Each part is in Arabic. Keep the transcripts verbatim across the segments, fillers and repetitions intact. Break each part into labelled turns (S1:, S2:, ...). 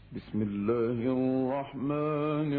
S1: بسم الله الرحمن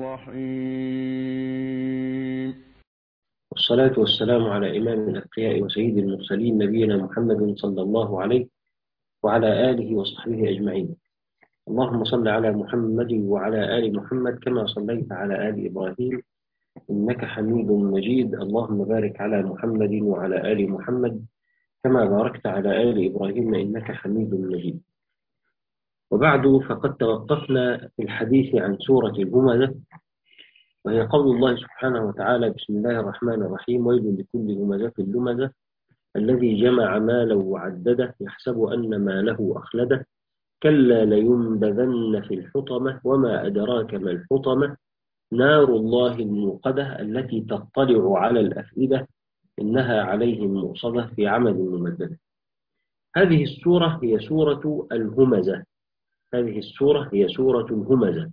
S1: الرحيم.
S2: والصلاة والسلام على إمام الأنبياء وسيد المرسلين نبينا محمد صلى الله عليه وعلى آله وصحبه أجمعين. اللهم صل على محمد وعلى آل محمد كما صليت على آل إبراهيم إنك حميد مجيد. اللهم بارك على محمد وعلى آل محمد كما باركت على آل إبراهيم إنك حميد مجيد. وبعد، فقد توقفنا في الحديث عن سورة الهمزة، وهي قول الله سبحانه وتعالى: بسم الله الرحمن الرحيم: ويل لكل همزة لمزة الذي جمع مالا وعدده يحسب أن ماله أخلده كلا لينبذن في الحطمة وما أدراك ما الحطمة نار الله الموقدة التي تطلع على الأفئدة إنها عليهم مؤصدة في عمد ممددة. هذه السورة هي سورة الهمزة هذه السورة هي سورة الهمزة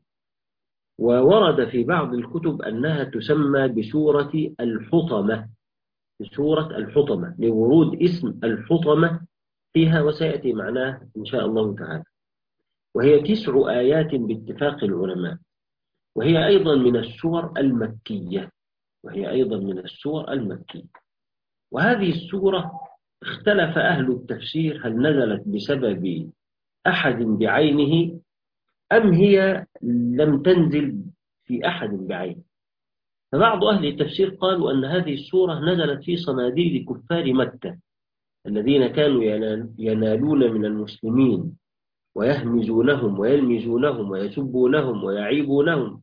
S2: وورد في بعض الكتب أنها تسمى بسورة الحطمة بسورة الحطمة لورود اسم الحطمة فيها، وسيأتي معناه إن شاء الله تعالى. وهي تسع آيات باتفاق العلماء، وهي أيضا من السور المكية وهي أيضا من السور المكية وهذه السورة اختلف أهل التفسير هل نزلت بسبب أحد بعينه أم هي لم تنزل في أحد بعينه. فبعض أهل التفسير قالوا أن هذه السورة نزلت في صناديد كفار مكة الذين كانوا ينالون من المسلمين ويهمزونهم ويلمزونهم ويسبونهم ويعيبونهم.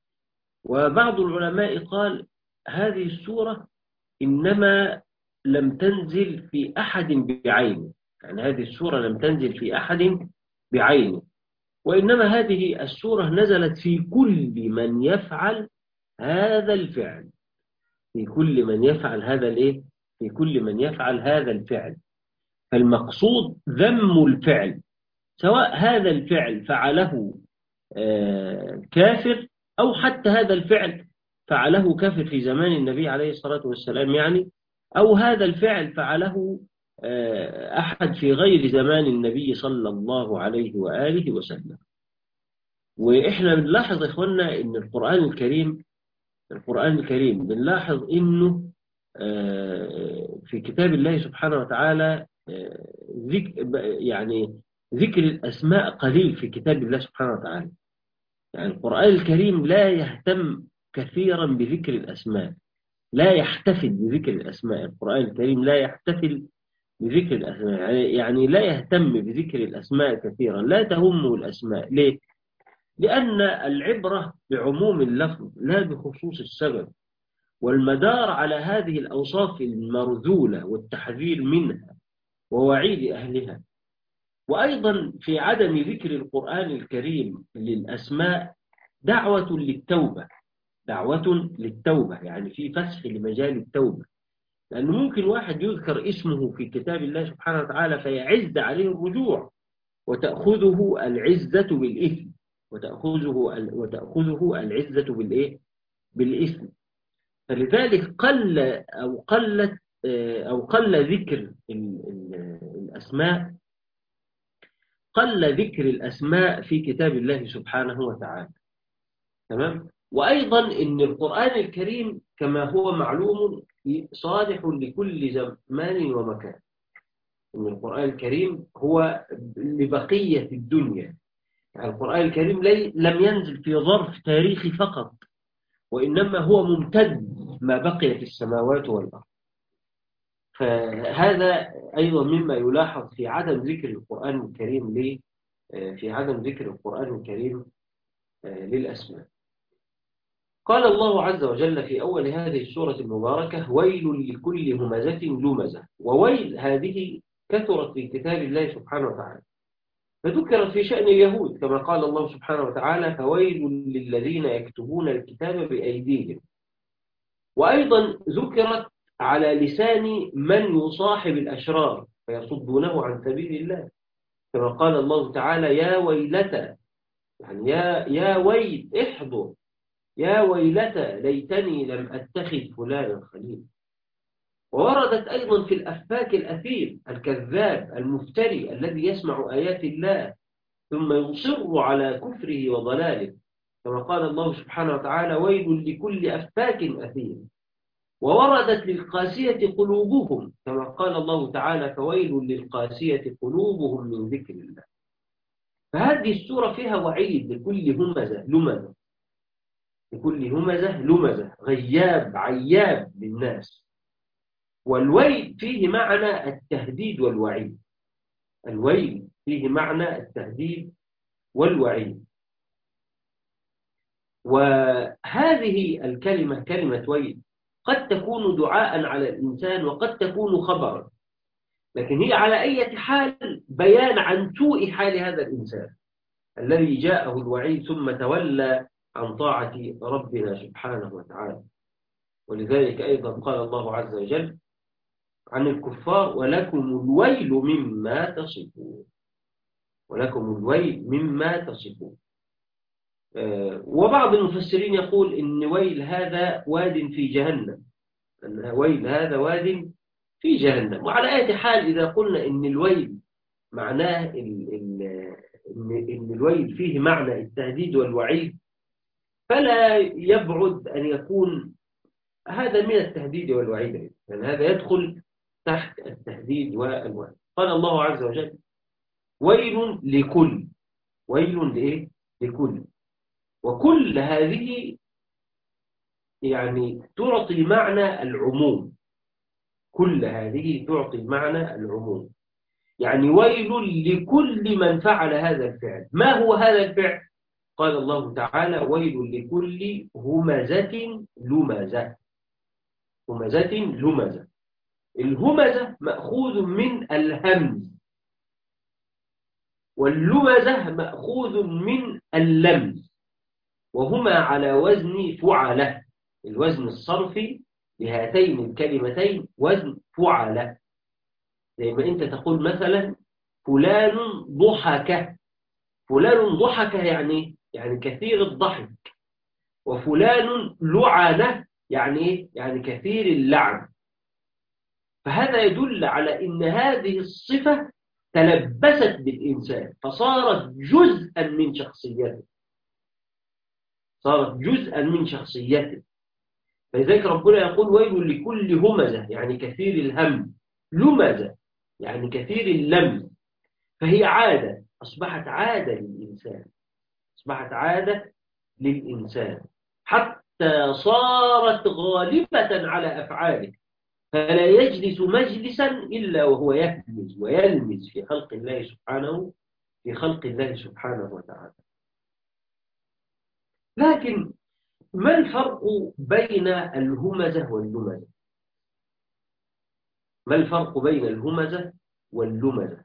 S2: وبعض العلماء قال هذه السورة إنما لم تنزل في أحد بعينه، يعني هذه السورة لم تنزل في أحد بعينه، وإنما هذه السورة نزلت في كل من يفعل هذا الفعل في كل من يفعل هذا الإيه؟ في كل من يفعل هذا الفعل. فالمقصود ذم الفعل، سواء هذا الفعل فعله آه كافر أو حتى هذا الفعل فعله كافر في زمان النبي عليه الصلاة والسلام، يعني أو هذا الفعل فعله آه أحد في غير زمان النبي صلى الله عليه وآله وسلم. وإحنا بنلاحظ يا إخوانا إن القرآن الكريم القرآن الكريم بنلاحظ إنه آه في كتاب الله سبحانه وتعالى آه ذك يعني ذكر الأسماء قليل في كتاب الله سبحانه وتعالى. يعني القرآن الكريم لا يهتم كثيرا بذكر الأسماء، لا يحتفل بذكر الأسماء. القرآن الكريم لا يحتفل بذكر الأسماء، يعني يعني لا يهتم بذكر الأسماء كثيرا، لا تهمه الأسماء. ليه؟ لأن العبرة بعموم اللفظ لا بخصوص السبب، والمدار على هذه الأوصاف المرذولة والتحذير منها ووعيد أهلها. وأيضا في عدم ذكر القرآن الكريم للأسماء دعوة للتوبة دعوة للتوبة يعني في فسح لمجال التوبة، لأنه ممكن واحد يذكر اسمه في كتاب الله سبحانه وتعالى فيعز عليه الرجوع، وتأخذه العزة بالإثم وتأخذه وتأخذه العزة بالإيه؟ بالإثم. فلذلك قل أو قلت أو قل ذكر الأسماء قل ذكر الأسماء في كتاب الله سبحانه وتعالى. تمام. وأيضا إن القرآن الكريم كما هو معلوم صالح لكل زمان ومكان. إن القرآن الكريم هو لبقية الدنيا، يعني القرآن الكريم لم ينزل في ظرف تاريخي فقط، وإنما هو ممتد ما بقي في السماوات والأرض. فهذا أيضا مما يلاحظ في عدم ذكر القرآن الكريم ليه في عدم ذكر القرآن الكريم للأسماء. قال الله عز وجل في أول هذه السورة المباركة: ويل لكل همزة لمزة. وويل هذه كثرت في كتاب الله سبحانه وتعالى، فذكرت في شأن اليهود كما قال الله سبحانه وتعالى: فويل للذين يكتبون الكتاب بأيديهم. وأيضا ذكرت على لسان من يصاحب الأشرار فيصدونه عن سبيل الله، كما قال الله تعالى: يا ويلتى، يعني يا يا ويل احضر، يا ويلتى ليتني لم أتخذ فلانا خليلا. ووردت أيضا في الأفاك الأثيم الكذاب المفتري الذي يسمع آيات الله ثم يصر على كفره وضلاله، كما قال الله سبحانه وتعالى: ويل لكل أفاك أثيم. ووردت للقاسية قلوبهم، كما قال الله تعالى: فويل للقاسية قلوبهم من ذكر الله. فهذه السورة فيها وعيد لكل همزة لمزة، لكل همزة لمزة، غياب عياب للناس. والويل فيه معنى التهديد والوعيد، الويل فيه معنى التهديد والوعيد. وهذه الكلمة كلمة ويل قد تكون دعاء على الإنسان وقد تكون خبرا، لكن هي على أي حال بيان عن سوء حال هذا الإنسان الذي جاءه الوعيد ثم تولى عن طاعة ربنا سبحانه وتعالى. ولذلك أيضا قال الله عز وجل عن الكفار: ولكم الويل مما تصفون، ولكم الويل مما تصفون. آه وبعض المفسرين يقول إن ويل هذا واد في جهنم، أن ويل هذا واد في جهنم. وعلى أي حال إذا قلنا إن الويل معناه ال ال إن, إن الويل فيه معنى التهديد والوعيد، فلا يبعد أن يكون هذا من التهديد والوعيد، لأن يعني هذا يدخل تحت التهديد والوعيد. قال الله عز وجل: ويل لكل، ويل لإيه؟ لكل. وكل هذه يعني تعطي معنى العموم، كل هذه تعطي معنى العموم، يعني ويل لكل من فعل هذا الفعل. ما هو هذا الفعل؟ قال الله تعالى: ويل لكل همزة لمزة، همزة لمزة. الهمزة مأخوذ من الهمز، واللمزة مأخوذ من اللمز، وهما على وزن فعلة، الوزن الصرفي لهاتين الكلمتين وزن فعلة. زي ما أنت تقول مثلا فلان ضحك، فلان ضحك يعني يعني كثير الضحك، وفلان لعنة يعني يعني كثير اللعن. فهذا يدل على أن هذه الصفة تلبست بالإنسان فصارت جزءا من شخصيته، صارت جزءا من شخصيته. فلذلك ربنا يقول: ويل لكل همزة يعني كثير الهم، لمزة يعني كثير اللمز. فهي عادة، أصبحت عادة للإنسان، أصبحت عادة للإنسان حتى صارت غالبة على أفعاله، فلا يجلس مجلسا إلا وهو يهمز ويلمز في خلق الله سبحانه في خلق الله سبحانه وتعالى. لكن ما الفرق بين الهمزة واللمزة؟ ما الفرق بين الهمزة واللمزة؟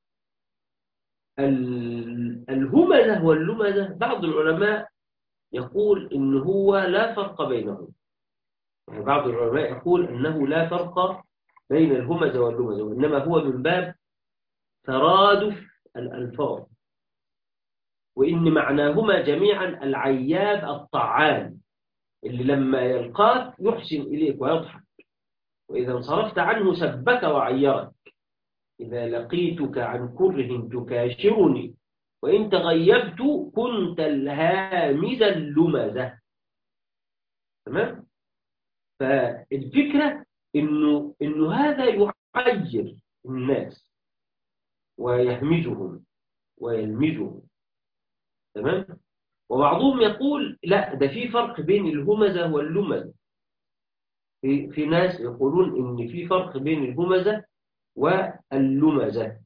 S2: الهمزة واللمزة بعض العلماء يقول إن هو لا فرق بينهم، يعني بعض العلماء يقول أنه لا فرق بين الهمزة واللمزة، وإنما هو من باب ترادف الألفاظ، وإن معناهما جميعا العياب الطعان اللي لما يلقاك يحسن إليك ويضحك، وإذا انصرفت عنه سبك وعيرك. إذا لقيتك عن كره تكاشرني، وإن تغيبت كنت الهامز اللمزة. تمام؟ فالفكرة إنه, إنه هذا يعير الناس ويهمزهم ويلمزهم. تمام؟ وبعضهم يقول لا، ده في فرق بين الهمزة واللمزة. في, في ناس يقولون إن في فرق بين الهمزة واللمزة،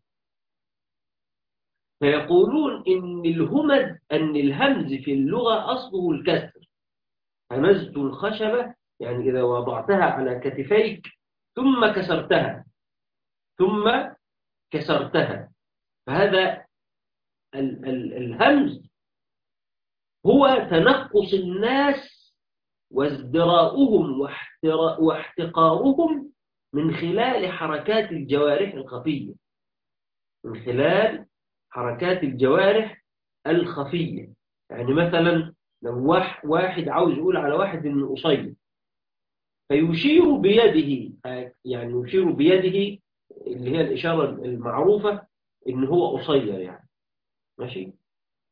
S2: فيقولون إن الهمز أن الهمز في اللغة أصله الكسر. همزت الخشبة يعني إذا وضعتها على كتفيك ثم كسرتها ثم كسرتها، فهذا ال ال الهمز هو تنقص الناس وازدراؤهم واحتقارهم من خلال حركات الجوارح الخفية، من خلال حركات الجوارح الخفية. يعني مثلا لو واحد عاوز يقول على واحد إنه قصير فيشير بيده، يعني يشير بيده اللي هي الإشارة المعروفة إن هو قصير يعني، ماشي.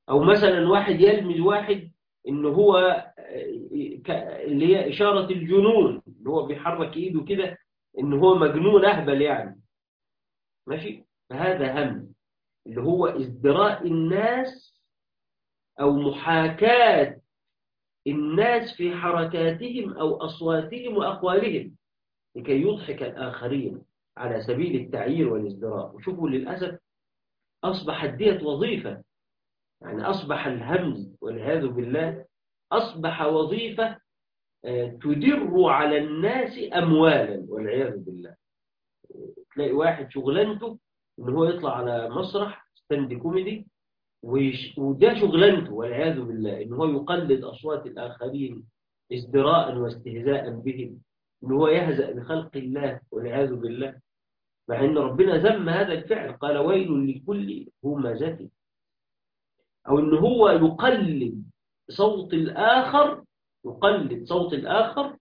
S2: أو مثلا واحد يلمز واحد إن هو ك- اللي هي إشارة الجنون، اللي هو بيحرك إيده كده إن هو مجنون أهبل يعني. ماشي، فهذا هم اللي هو ازدراء الناس أو محاكاة الناس في حركاتهم أو أصواتهم وأقوالهم لكي يضحك الآخرين على سبيل التعيير والازدراء. وشوفوا للأسف أصبحت ديت وظيفة، يعني أصبح الهمز والعياذ بالله أصبح وظيفة آه، تدر على الناس أموالا والعياذ بالله. تلاقي واحد شغلانته إن هو يطلع على مسرح ستاند كوميدي، ويش- وده شغلانته والعياذ بالله إن هو يقلد أصوات الآخرين ازدراء واستهزاء بهم، إن هو يهزأ بخلق الله والعياذ بالله. مع إن ربنا ذم هذا الفعل، قال ويل لكل همزة. أو إن هو يقلد صوت الآخر، يقلد صوت الآخر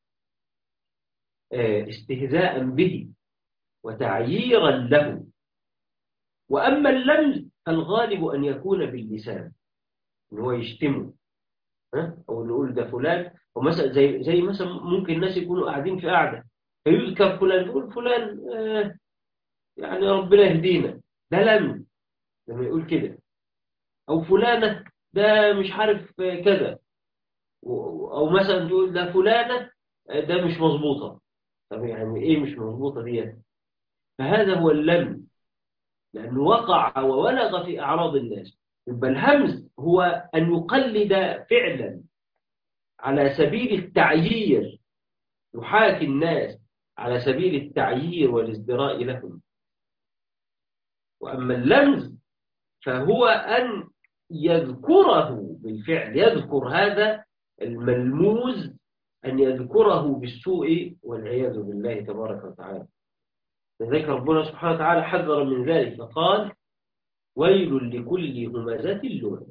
S2: آه، استهزاء به وتعييرا له. وأما اللمز فالغالب أن يكون باللسان، إن هو يشتمه، ها؟ أو نقول ده فلان، ومثلا زي زي مثلا ممكن الناس يكونوا قاعدين في قاعدة فيذكر فلان، يقول فلان آه يعني ربنا يهدينا، ده لمز لما يقول كده. أو فلانة ده مش عارف آه، كذا، و- أو مثلا تقول ده فلانة آه، ده مش مظبوطة. طب يعني إيه مش مظبوطة دي؟ فهذا هو اللمز، لأنه وقع وولغ في أعراض الناس. يبقى الهمز هو أن يقلد فعلا على سبيل التعيير، يحاكي الناس على سبيل التعيير والازدراء لهم. وأما اللمز فهو أن يذكره بالفعل، يذكر هذا الملموز، أن يذكره بالسوء والعياذ بالله تبارك وتعالى. لذلك ربنا سبحانه وتعالى حذر من ذلك فقال ويل لكل همزة لمزة.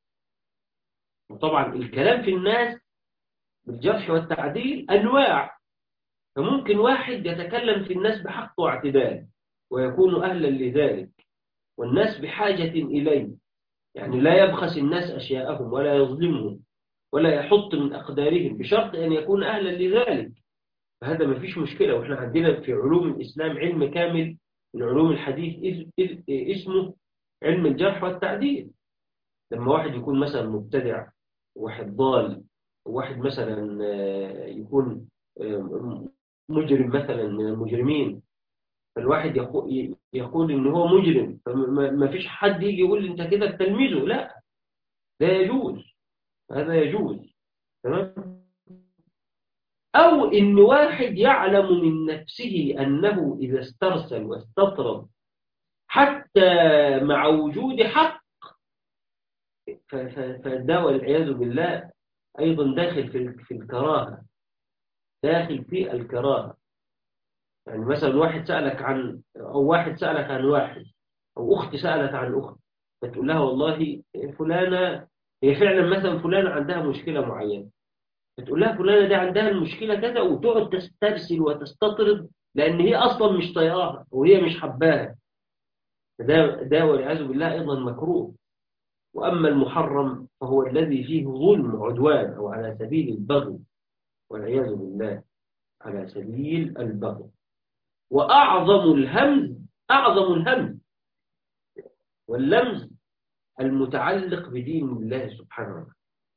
S2: وطبعا الكلام في الناس بالجرح والتعديل أنواع، فممكن واحد يتكلم في الناس بحق واعتدال ويكون أهلا لذلك، والناس بحاجة إليه، يعني لا يبخس الناس أشياءهم ولا يظلمهم ولا يحط من أقدارهم بشرط أن يكون أهلا لذلك. فهذا ما فيش مشكلة. وإحنا عندنا في علوم الإسلام علم كامل من علوم الحديث اسمه علم الجرح والتعديل. لما واحد يكون مثلا مبتدع، واحد ضال، واحد مثلا آه، يكون آه، مجرم مثلا من المجرمين، فالواحد يقو- ي- يقول ان هو مجرم، فما فيش حد يجي يقول لي انت كده بتلميذه، لا، ده يجوز، هذا يجوز. تمام. او ان واحد يعلم من نفسه انه اذا استرسل واستطرد حتى مع وجود حق، ف- ف- فده والعياذ بالله ايضا داخل في ال- في الكراهه، داخل في الكراهه. يعني مثلا واحد سالك عن، او واحد سالك عن واحد، او اخت سالت عن اخت، فتقول لها والله فلانه، هي فعلا مثلا فلانه عندها مشكله معينه، فتقول لها فلانه دي عندها المشكله كذا، وتقعد تسترسل وتستطرد لان هي اصلا مش طايقاها وهي مش حباها. ده ده والعياذ بالله ايضا مكروه. واما المحرم فهو الذي فيه ظلم وعدوان او على سبيل البغي والعياذ بالله، على سبيل البغي. واعظم الهمز، اعظم الهمز واللمز المتعلق بدين الله سبحانه وتعالى.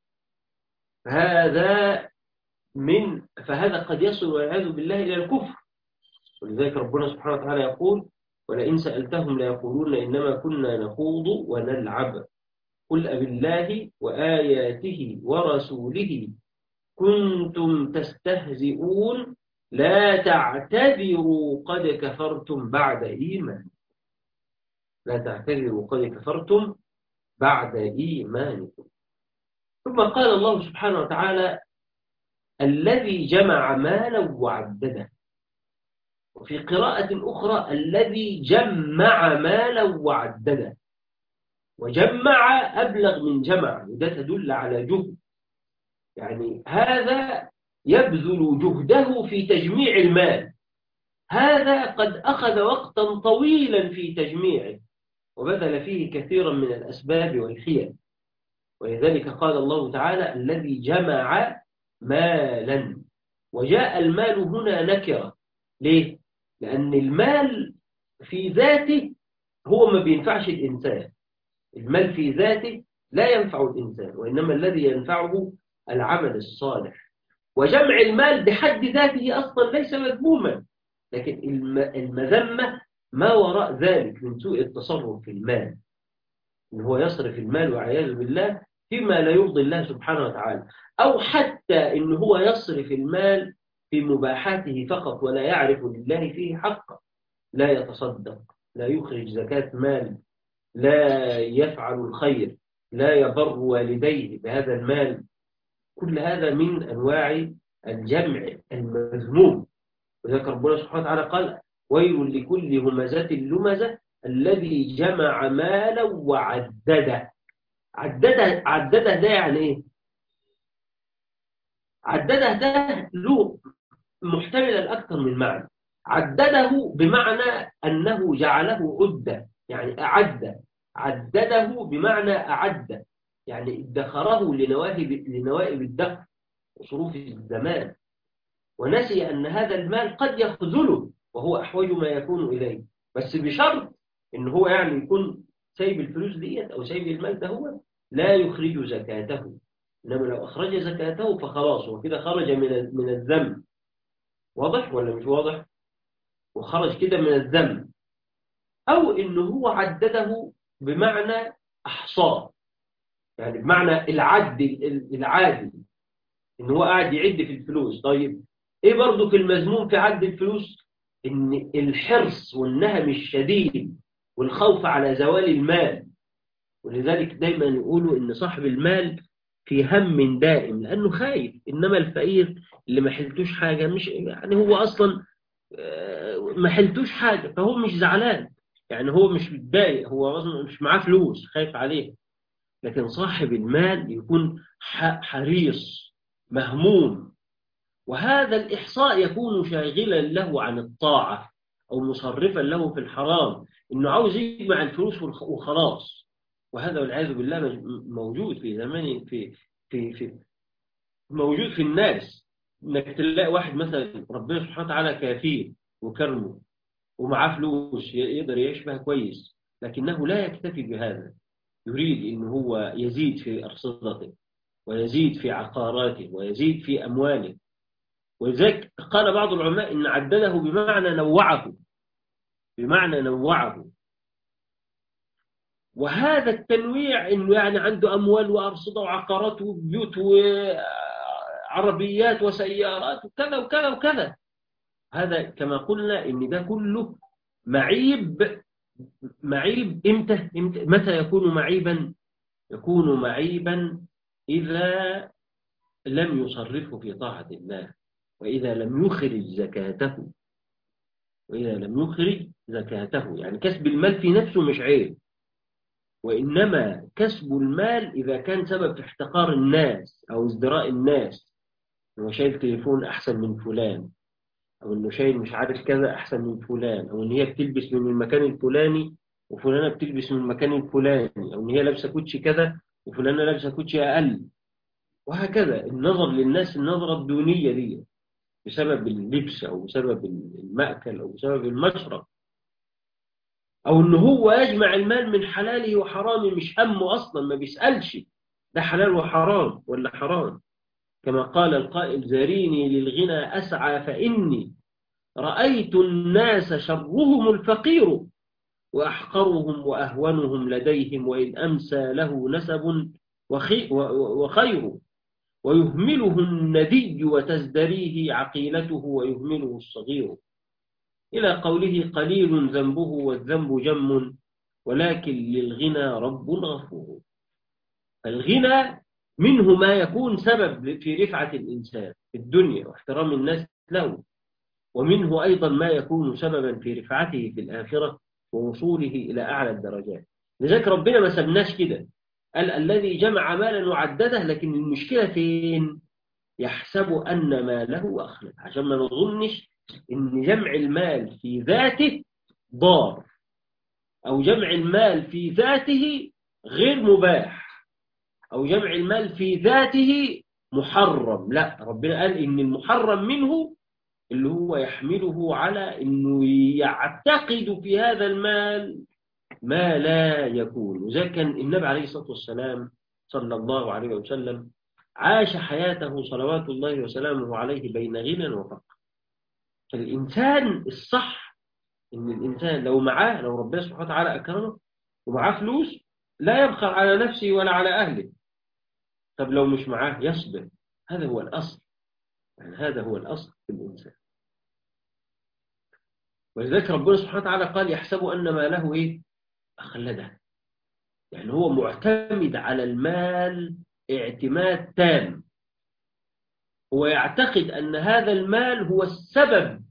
S2: هذا من فهذا قد يصل والعياذ بالله إلى الكفر. ولذلك ربنا سبحانه وتعالى يقول ولئن سألتهم ليقولون إنما كنا نخوض ونلعب قل أبالله وآياته ورسوله كنتم تستهزئون لا تعتذروا قد كفرتم بعد إيمان، لا تعتذروا قد كفرتم بعد إيمانكم. ثم قال الله سبحانه وتعالى الذي جمع مالا وعدده، وفي قراءة أخرى الذي جمع مالا وعدده. وجمع أبلغ من جمع، وده تدل على جهد، يعني هذا يبذل جهده في تجميع المال، هذا قد أخذ وقتا طويلا في تجميعه وبذل فيه كثيرا من الأسباب والحيل. ولذلك قال الله تعالى الذي جمع مالا. وجاء المال هنا نكرة. ليه؟ لأن المال في ذاته هو ما بينفعش الإنسان. المال في ذاته لا ينفع الإنسان، وإنما الذي ينفعه العمل الصالح. وجمع المال بحد ذاته أصلا ليس مذموما، لكن المذمة ما وراء ذلك من سوء التصرف في المال، إن هو يصرف المال والعياذ بالله فيما لا يرضي الله سبحانه وتعالى، أو حتى إن هو يصرف المال في مباحاته فقط ولا يعرف لله فيه حقا. لا يتصدق، لا يخرج زكاة مال، لا يفعل الخير، لا يبر والديه بهذا المال. كل هذا من أنواع الجمع المذموم. وذلك ربنا سبحانه وتعالى قال ويل لكل همزة لمزة الذي جمع مالا وعدده. عدده عدده ده يعني ايه؟ عدده ده له محتمل الأكثر من معنى. عدده بمعنى أنه جعله عدة، يعني أعد. عدده بمعنى أعد، يعني ادخره لنوائب لنوائب الدهر وظروف الزمان، ونسي أن هذا المال قد يخذله وهو أحوج ما يكون إليه، بس بشرط إن هو يعني يكون سايب الفلوس ديت أو سايب المال ده هو لا يخرج زكاته. إنما لو أخرج زكاته فخلاص هو كده خرج من من الذنب. واضح ولا مش واضح؟ وخرج كده من الذنب. أو إنه هو عدده بمعنى أحصاه، يعني بمعنى العد العادي، إن هو قاعد يعد في الفلوس. طيب إيه برضو في المذموم في عد الفلوس؟ إن الحرص والنهم الشديد والخوف على زوال المال. ولذلك دايما يقولوا إن صاحب المال في هم دائم لأنه خايف، إنما الفقير اللي ما حلتوش حاجة مش يعني هو أصلا ما حلتوش حاجة فهو مش زعلان، يعني هو مش متضايق، هو أصلا مش معاه فلوس خايف عليه. لكن صاحب المال يكون حريص مهموم، وهذا الإحصاء يكون شاغلا له عن الطاعة أو مصرفا له في الحرام، إنه عاوز يجمع الفلوس وخلاص. وهذا والعياذ بالله موجود في زمان في في في موجود في الناس. إنك تلاقي واحد مثلا ربنا سبحانه وتعالى كافيه وكرمه ومعاه فلوس يقدر يعيش بها كويس، لكنه لا يكتفي بهذا، يريد إن هو يزيد في أرصدته ويزيد في عقاراته ويزيد في أمواله. ولذلك قال بعض العلماء إن عدده بمعنى نوعه، بمعنى نوعه. وهذا التنويع إنه يعني عنده أموال وأرصدة وعقارات وبيوت وعربيات وسيارات وكذا وكذا وكذا، هذا كما قلنا إن ده كله معيب. معيب إمتى؟ إمتى؟ متى يكون معيبا؟ يكون معيبا إذا لم يصرفه في طاعة الله، وإذا لم يخرج زكاته. وإذا لم يخرج زكاته يعني كسب المال في نفسه مش عيب، وإنما كسب المال إذا كان سبب في احتقار الناس أو ازدراء الناس، إنه شايل تليفون أحسن من فلان، أو إنه شايل مش عارف كذا أحسن من فلان، أو إن هي بتلبس من المكان الفلاني وفلانة بتلبس من المكان الفلاني، أو إن هي لابسة كوتشي كذا وفلانة لابسة كوتشي أقل، وهكذا. النظر للناس النظرة الدونية دي بسبب اللبس أو بسبب المأكل أو بسبب المشرب، أو إن هو يجمع المال من حلاله وحرامه مش همه أصلا، ما بيسألش ده حلال وحرام ولا حرام. كما قال القائل ذريني للغنى أسعى فإني رأيت الناس شرهم الفقير وأحقرهم وأهونهم لديهم وإن أمسى له نسب وخير ويهمله الندي وتزدريه عقيلته ويهمله الصغير، إلى قوله قليل ذنبه والذنب جم ولكن للغنى رب غفور. الغنى منه ما يكون سبب في رفعة الإنسان في الدنيا واحترام الناس له، ومنه أيضا ما يكون سببا في رفعته في الآخرة ووصوله إلى أعلى الدرجات. لذلك ربنا ما سبناش كده، قال الذي جمع مالا وعدده، لكن المشكلة فين؟ يحسب أن ماله أخلد، عشان ما نظنش إن جمع المال في ذاته ضار أو جمع المال في ذاته غير مباح. أو جمع المال في ذاته محرم. لا، ربنا قال إن المحرم منه اللي هو يحمله على إنه يعتقد في هذا المال ما لا يكون. وذا كان النبي عليه الصلاة والسلام صلى الله عليه وسلم عاش حياته صلوات الله وسلامه عليه بين غنى وفقر. فالإنسان الصح إن الإنسان لو معاه، لو ربنا سبحانه وتعالى أكرمه ومعاه فلوس، لا يبخل على نفسه ولا على أهله. طب لو مش معاه يصبر. هذا هو الأصل، يعني هذا هو الأصل في الإنسان. ولذلك ربنا سبحانه وتعالى قال يحسب أن ما له إيه؟ أخلده. يعني هو معتمد على المال اعتماد تام. هو يعتقد أن هذا المال هو السبب،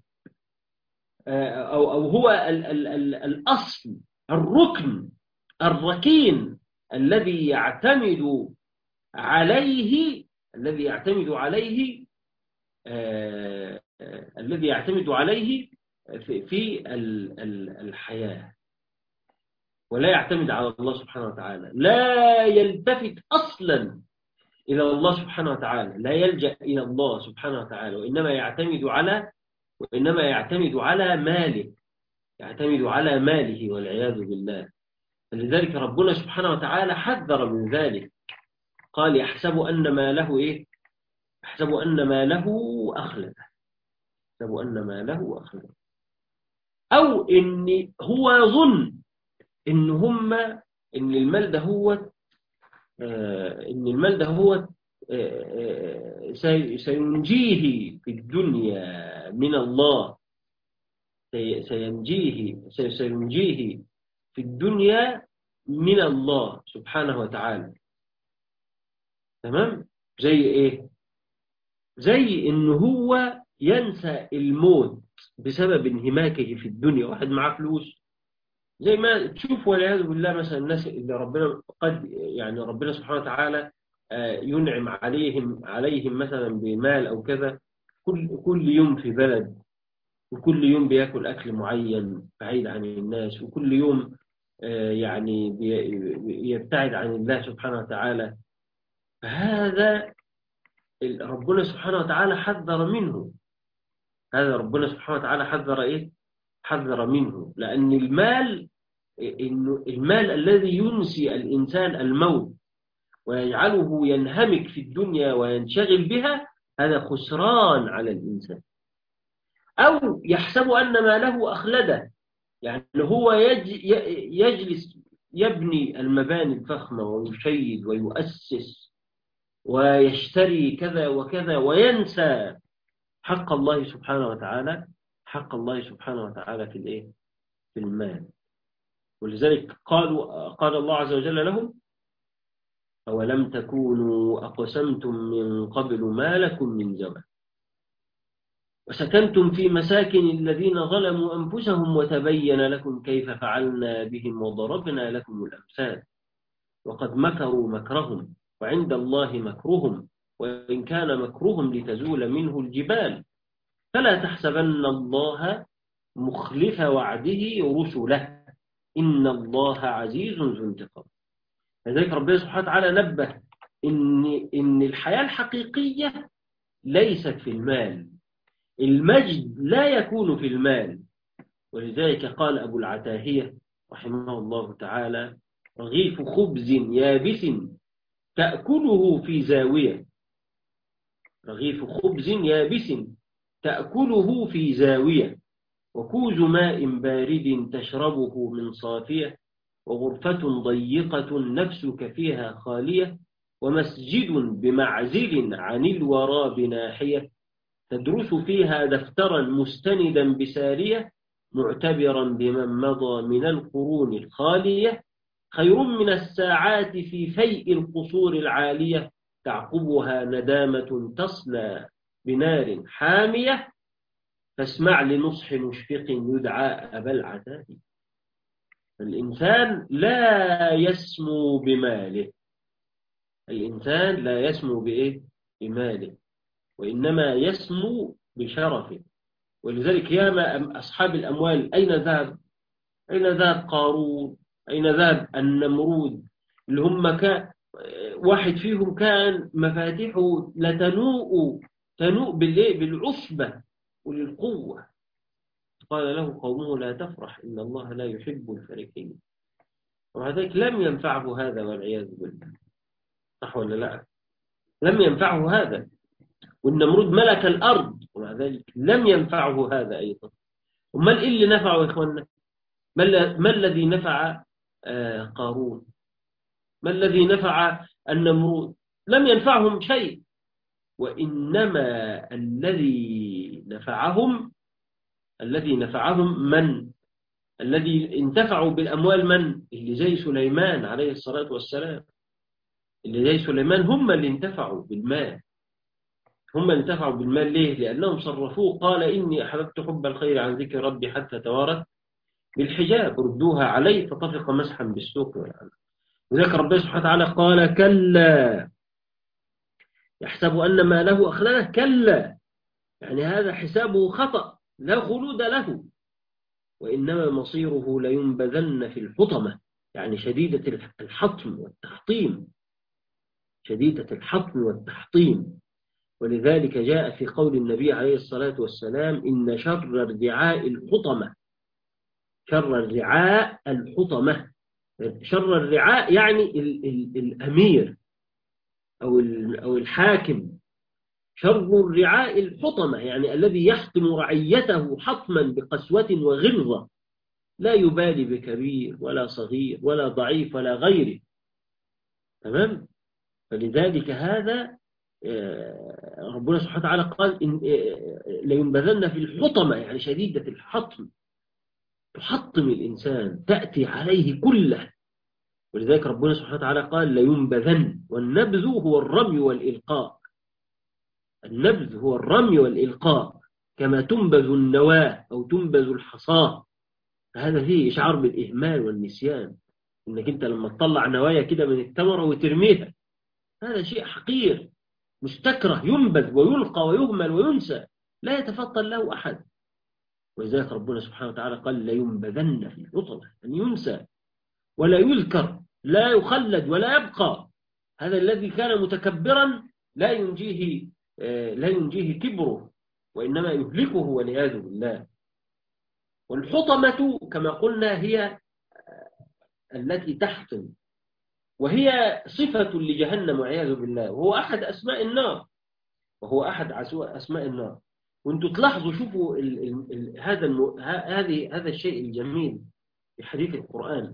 S2: أو أو هو ال ال ال الأصل، الركن الركين الذي يعتمد عليه الذي يعتمد عليه آه آه الذي يعتمد عليه في, في ال ال الحياة، ولا يعتمد على الله سبحانه وتعالى. لا يلتفت أصلا إلى الله سبحانه وتعالى، لا يلجأ إلى الله سبحانه وتعالى، وإنما يعتمد على وإنما يعتمد على ماله، يعتمد على ماله والعياذ بالله. فلذلك ربنا سبحانه وتعالى حذر من ذلك، قال يحسب أن ما له إيه؟ يحسب أن ما له أخلده، يحسب أن ما له أخلده، أو إن هو يظن إن هم إن المال ده هو آه إن المال ده هو آه آه سينجيه في الدنيا من الله، سينجيه سينجيه في الدنيا من الله سبحانه وتعالى. تمام؟ زي إيه؟ زي إنه هو ينسى الموت بسبب انهماكه في الدنيا. واحد معاه فلوس، زي ما تشوف والعياذ بالله مثلا الناس اللي ربنا قد يعني ربنا سبحانه وتعالى ينعم عليهم عليهم مثلا بمال أو كذا، كل كل يوم في بلد، وكل يوم بياكل أكل معين بعيد عن الناس، وكل يوم يعني يبتعد عن الله سبحانه وتعالى. فهذا ربنا سبحانه وتعالى حذر منه. هذا ربنا سبحانه وتعالى حذر إيه؟ حذر منه، لأن المال إنه المال الذي ينسي الإنسان الموت ويجعله ينهمك في الدنيا وينشغل بها، هذا خسران على الإنسان. أو يحسب أن ما له أخلده، يعني هو يجلس يبني المباني الفخمة ويشيد ويؤسس ويشتري كذا وكذا، وينسى حق الله سبحانه وتعالى، حق الله سبحانه وتعالى في الإيه؟ في المال. ولذلك قالوا قال الله عز وجل لهم: أولم تكونوا أقسمتم من قبل ما لكم من زوال وسكنتم في مساكن الذين ظلموا أنفسهم وتبين لكم كيف فعلنا بهم وضربنا لكم الأمثال وقد مكروا مكرهم وعند الله مكرهم وإن كان مكرهم لتزول منه الجبال فلا تحسبن الله مخلف وعده رسله إن الله عزيز ذو انتقام. لذلك ربنا سبحانه وتعالى نبه إن إن الحياة الحقيقية ليست في المال، المجد لا يكون في المال. ولذلك قال أبو العتاهية رحمه الله تعالى: رغيف خبز يابس تأكله في زاوية، رغيف خبز يابس تأكله في زاوية، وكوز ماء بارد تشربه من صافية، وغرفة ضيقة نفسك فيها خالية، ومسجد بمعزل عن الورى بناحية، تدرس فيها دفترا مستندا بسارية، معتبرا بمن مضى من القرون الخالية، خير من الساعات في فيء القصور العالية، تعقبها ندامة تصلى بنار حامية، فاسمع لنصح مشفق يدعى أبا العتاهية. الإنسان لا يسمو بماله، الإنسان لا يسمو بإيه؟ بماله، وإنما يسمو بشرفه. ولذلك ياما أصحاب الأموال أين ذهب؟ أين ذهب قارون؟ أين ذهب النمرود اللي هم كان واحد فيهم كان مفاتيحه لتنوء تنوء بالإيه؟ بالعصبة وللقوة. قال له قومه لا تفرح إن الله لا يحب الفرحين. ومع ذلك لم ينفعه هذا والعياذ بالله. صح ولا لا؟ لم ينفعه هذا. والنمرود ملك الأرض ومع ذلك لم ينفعه هذا أيضا. وما إيه اللي نفعه يا إخواننا؟ ما الذي نفع آه قارون؟ ما الذي نفع النمرود؟ لم ينفعهم شيء. وإنما الذي نفعهم الذي نفعهم من؟ الذي انتفعوا بالأموال من؟ اللي زي سليمان عليه الصلاة والسلام. اللي زي سليمان هم اللي انتفعوا بالمال. هم اللي انتفعوا بالمال ليه؟ لأنهم صرفوه. قال إني أحببت حب الخير عن ذكر ربي حتى توارت بالحجاب ردوها علي فطفق مسحا بالسوق والعنب. وذلك ربنا سبحانه وتعالى قال كلا يحسب أن ما له أخلده. كلا يعني هذا حسابه خطأ لا خلود له. وإنما مصيره لينبذن في الحطمة يعني شديدة الحطم والتحطيم. شديدة الحطم والتحطيم. ولذلك جاء في قول النبي عليه الصلاة والسلام إن شر الرعاء الحطمة. شر الرعاء الحطمة. شر الرعاء يعني ال ال الأمير أو, أو الحاكم. شر الرعاء الحطمة يعني الذي يحطم رعيته حطما بقسوة وغلظة لا يبالي بكبير ولا صغير ولا ضعيف ولا غيره. تمام. فلذلك هذا ربنا سبحانه وتعالى قال إن لينبذن في الحطمة يعني شديدة الحطم. تحطم الإنسان تأتي عليه كله. ولذلك ربنا سبحانه وتعالى قال لينبذن. والنبذ هو الرمي والإلقاء. النبذ هو الرمي والإلقاء كما تنبذ النواة أو تنبذ الحصاة. هذا فيه إشعار بالإهمال والنسيان. إنك أنت لما تطلع نوايا كده من التمرة وترميها هذا شيء حقير مستكره ينبذ ويلقى ويهمل وينسى لا يتفطن له أحد. ولذلك ربنا سبحانه وتعالى قال لينبذن في الحطمة أن ينسى ولا يذكر لا يخلد ولا يبقى. هذا الذي كان متكبرا لا ينجيه لا ينجيه كبره وإنما يهلكه والعياذ بالله. والحطمة كما قلنا هي التي تحطم وهي صفة لجهنم والعياذ بالله. وهو أحد أسماء النار. وهو أحد أسماء النار. وانتوا تلاحظوا شوفوا ال ال ال هذا الم... هذه هذا الشيء الجميل في حديث القرآن.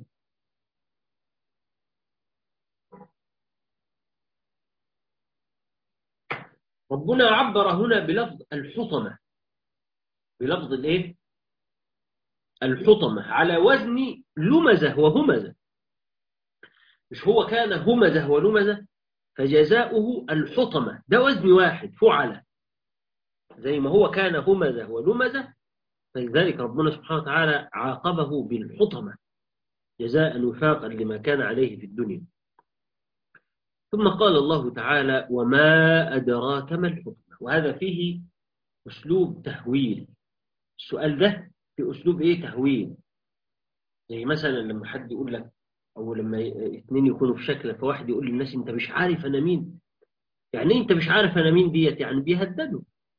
S2: ربنا عبر هنا بلفظ الحطمة. بلفظ الايه؟ الحطمة على وزن لمزة وهمزة. مش هو كان همزة ولمزة فجزاؤه الحطمة. ده وزن واحد فعل زي ما هو كان همزة ولمزة. فلذلك ربنا سبحانه وتعالى عاقبه بالحطمة جزاء وفاقا لما كان عليه في الدنيا. ثم قال الله تعالى وما أدراك ما الحطمة. وهذا فيه أسلوب تهويل. السؤال ده في أسلوب إيه؟ تهويل. زي مثلا لما حد يقول لك أو لما اثنين يكونوا في شكل فواحد يقول للناس أنت مش عارف أنا مين. يعني أنت مش عارف أنا مين ديت يعني بيهددوا.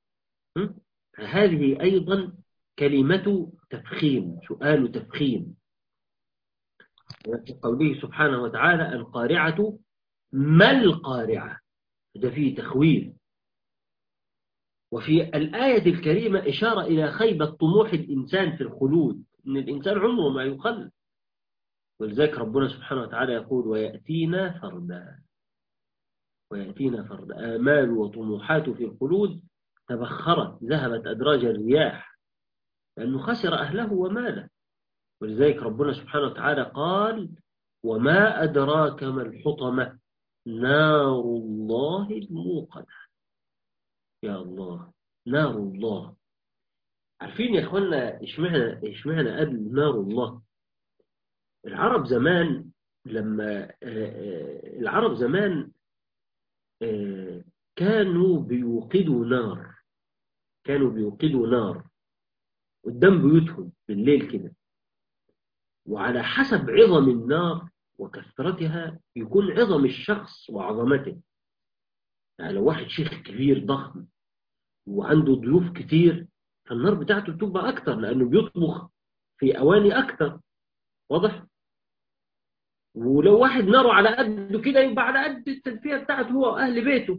S2: هذه أيضا كلمة تفخيم. سؤال تفخيم. قوله سبحانه وتعالى القارعة ما القارعة. ده فيه تخويل. وفي الآية الكريمة إشارة إلى خيبة طموح الإنسان في الخلود. إن الإنسان عمره ما يخلد. ولذلك ربنا سبحانه وتعالى يقول ويأتينا فردا. ويأتينا فردا. آمال وطموحات في الخلود تبخرت ذهبت أدراج الرياح لأنه خسر أهله وماله. ولذلك ربنا سبحانه وتعالى قال وما أدراك ما الحطمة نار الله الموقدة. يا الله نار الله. عارفين يا اخوانا اشمعنى اشمعنى قبل نار الله؟ العرب زمان لما العرب زمان كانوا بيوقدوا نار. كانوا بيوقدوا نار قدام بيوتهم بالليل كده. وعلى حسب عظم النار وكثرتها يكون عظم الشخص وعظمته. يعني لو واحد شيخ كبير ضخم وعنده ضيوف كتير، فالنار بتاعته بتبقى أكتر لأنه بيطبخ في أواني أكتر. واضح؟ ولو واحد ناره على قده كده يبقى على قد التدفئة بتاعته هو وأهل بيته.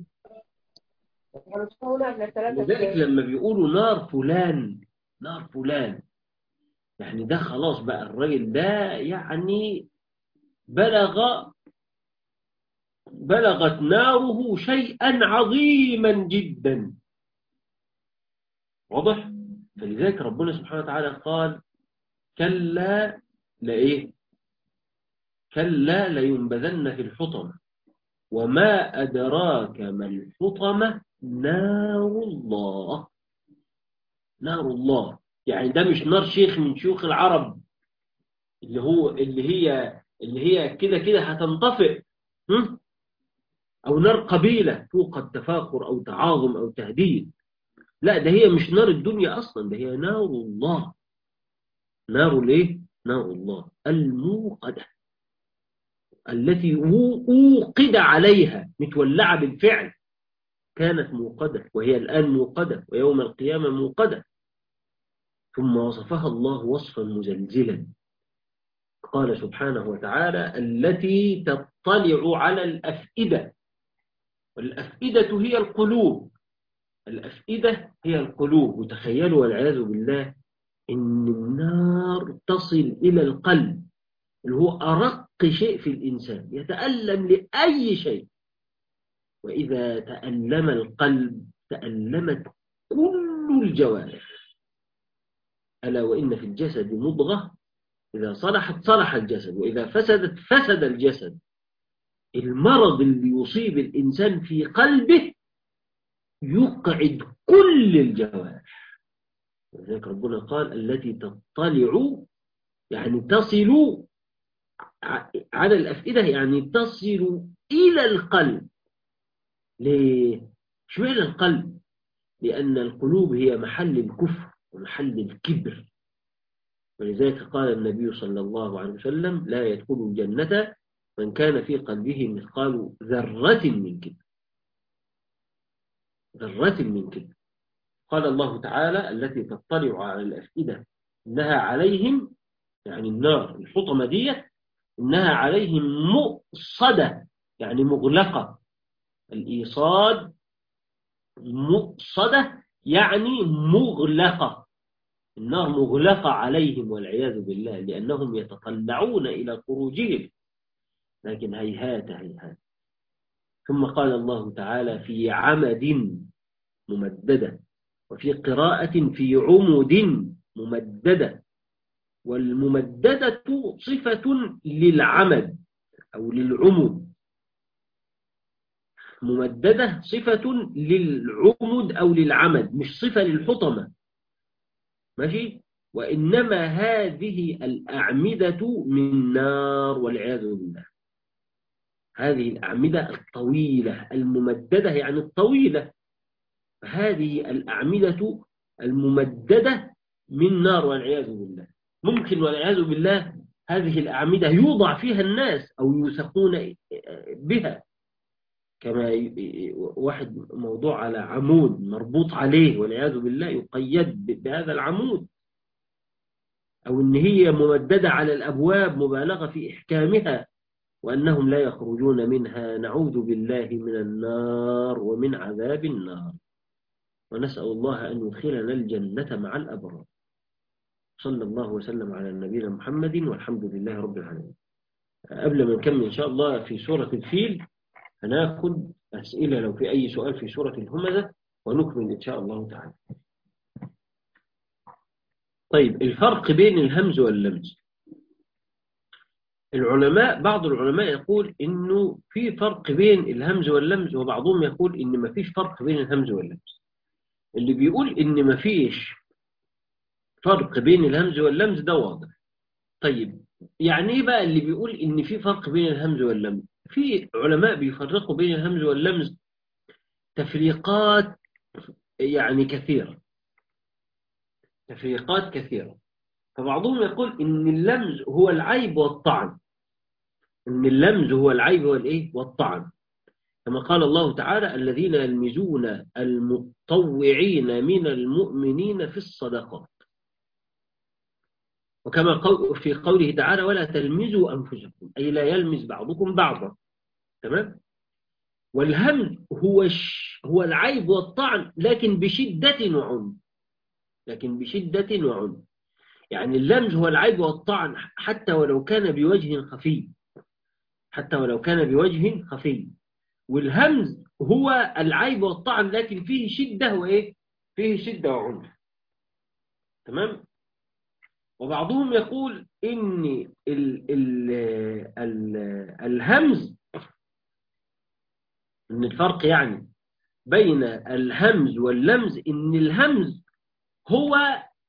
S2: لذلك لما بيقولوا نار فلان، نار فلان، يعني ده خلاص بقى الراجل ده يعني بلغ بلغت ناره شيئا عظيما جدا. واضح؟ فلذلك ربنا سبحانه وتعالى قال كلا لإيه؟ كلا لينبذن في الحطمة وما أدراك ما الحطمة نار الله. نار الله يعني ده مش نار شيخ من شيوخ العرب اللي هو اللي هي اللي هي كده كده هتنطفئ، هم؟ أو نار قبيلة فوق التفاخر أو تعاظم أو تهديد. لا، ده هي مش نار الدنيا أصلا، ده هي نار الله. نار ليه؟ نار الله الموقدة التي أوقد عليها، متولعة بالفعل، كانت موقدة وهي الآن موقدة ويوم القيامة موقدة. ثم وصفها الله وصفا مزلزلا، قال سبحانه وتعالى التي تطلع على الأفئدة. والأفئدة هي القلوب، الأفئدة هي القلوب. وتخيلوا والعياذ بالله إن النار تصل إلى القلب اللي هو أرق شيء في الإنسان، يتألم لأي شيء. وإذا تألم القلب تألمت كل الجوارح. ألا وإن في الجسد مضغة إذا صلحت صلح الجسد وإذا فسدت فسد الجسد. المرض اللي يصيب الإنسان في قلبه يقعد كل الجوارح. ولذلك ربنا قال التي تطلع يعني تصل على الأفئدة، يعني تصل إلى القلب. ليه؟ شو إلى القلب؟ لأن القلوب هي محل الكفر ومحل الكبر. ولذلك قال النبي صلى الله عليه وسلم لا يدخل الجنة من كان في قلبه مثقال ذرة من كبر. ذرة من كبر. قال الله تعالى التي تطلع على الأفئدة إنها عليهم، يعني النار الحطمة ديت، إنها عليهم مؤصدة يعني مغلقة. الإيصاد مؤصدة يعني مغلقة. النار مغلقة عليهم والعياذ بالله لأنهم يتطلعون إلى خروجهم، لكن هيهات هيهات. ثم قال الله تعالى في عمد ممددة، وفي قراءة في عمد ممددة. والممددة صفة للعمد أو للعمد. ممددة صفة للعمد أو للعمد، مش صفة للحطمة. ماشي؟ وإنما هذه الأعمدة من نار والعياذ بالله. هذه الأعمدة الطويلة الممددة يعني الطويلة، هذه الأعمدة الممددة من نار والعياذ بالله. ممكن والعياذ بالله هذه الأعمدة يوضع فيها الناس أو يوثقون بها، كما واحد موضوع على عمود مربوط عليه والعياذ بالله يقيد بهذا العمود، أو إن هي ممددة على الأبواب مبالغة في إحكامها وأنهم لا يخرجون منها. نعوذ بالله من النار ومن عذاب النار، ونسأل الله أن يدخلنا الجنة مع الأبرار. صلى الله وسلم على نبينا محمد والحمد لله رب العالمين. قبل ما نكمل إن شاء الله في سورة الفيل هناخد أسئلة لو في أي سؤال في سورة الهمزة ونكمل إن شاء الله تعالى. طيب، الفرق بين الهمز واللمز. العلماء بعض العلماء يقول إنه في فرق بين الهمز واللمز، وبعضهم يقول إن ما فيش فرق بين الهمز واللمز. اللي بيقول إن ما فيش فرق بين الهمز واللمز ده واضح. طيب، يعني إيه بقى اللي بيقول إن في فرق بين الهمز واللمز؟ في علماء بيفرقوا بين الهمز واللمز تفريقات يعني كثيرة، تفريقات كثيرة. فبعضهم يقول إن اللمز هو العيب والطعن، إن اللمز هو العيب والإيه والطعن، كما قال الله تعالى: الذين يلمزون المطوعين من المؤمنين في الصدقات. وكما قول في قوله تعالى: ولا تلمزوا أنفسكم، أي لا يلمز بعضكم بعضا. تمام. والهمز هو ش... هو العيب والطعن، لكن بشدة وعنف، لكن بشدة وعنف. يعني اللمز هو العيب والطعن حتى ولو كان بوجه خفي، حتى ولو كان بوجه خفي. والهمز هو العيب والطعن لكن فيه شدة وإيه؟ فيه شدة وعنف. تمام. وبعضهم يقول إن ال ال ال الهمز، إن الفرق يعني بين الهمز واللمز، إن الهمز هو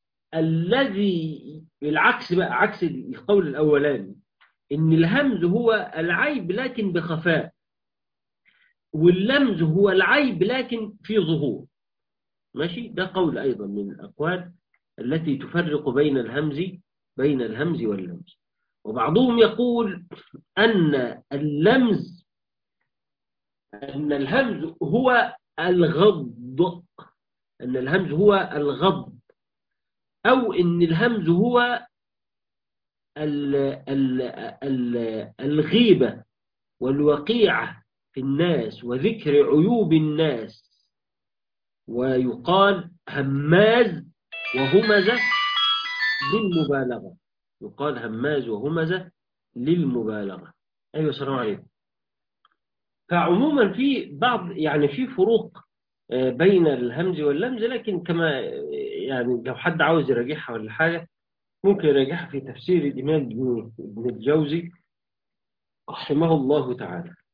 S2: الذي العكس بقى، عكس القول الأولاني، إن الهمز هو العيب لكن بخفاء، واللمز هو العيب لكن في ظهور. ماشي. ده قول أيضا من الأقوال التي تفرق بين الهمز بين الهمز واللمز. وبعضهم يقول أن اللمز أن الهمز هو الغض، أن الهمز هو الغض، أو أن الهمز هو ال ال ال الغيبة والوقيعة في الناس وذكر عيوب الناس. ويقال هماز وهمزة للمبالغة، يقال هماز وهمزة للمبالغة. أيوة، السلام عليكم. فعموما في بعض يعني في فروق بين الهمز واللمز، لكن كما يعني لو حد عاوز يراجعها ولا حاجة ممكن يراجعها في تفسير الإمام ابن الجوزي رحمه الله تعالى.